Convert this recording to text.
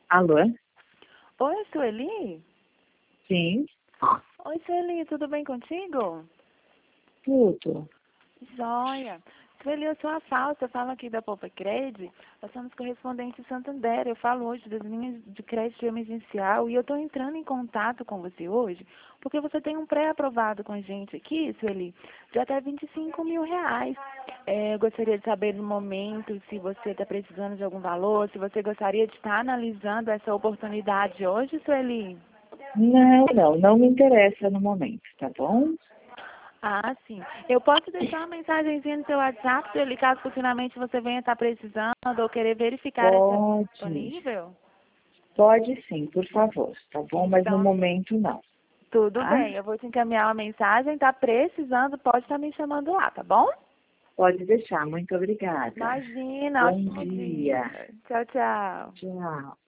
Alô? Oi, Sueli? Sim, Oi, Sueli, tudo bem contigo? tudo. Joia. Sueli, eu sou a Fausta, eu falo aqui da Poupa Cred. Nós somos correspondentes de Santander. Eu falo hoje das linhas de crédito emergencial e eu estou entrando em contato com você hoje porque você tem um pré-aprovado com a gente aqui, Sueli, de até R$ 25.000. Eu gostaria de saber no momento se você está precisando de algum valor, se você gostaria de estar analisando essa oportunidade hoje, Sueli. Não me interessa no momento, tá bom? Ah, sim. Eu posso deixar uma mensagenzinha no seu WhatsApp, Sueli, caso futuramente você venha estar precisando ou querer verificar essa Pode, disponível? pode sim, por favor, tá bom? Mas no Então, momento não, tudo tá? bem. Eu vou te encaminhar uma mensagem, tá precisando, pode estar me chamando lá, tá bom? Pode deixar, muito obrigada. Imagina, Bom ótimo dia. dia. Tchau, tchau. Tchau.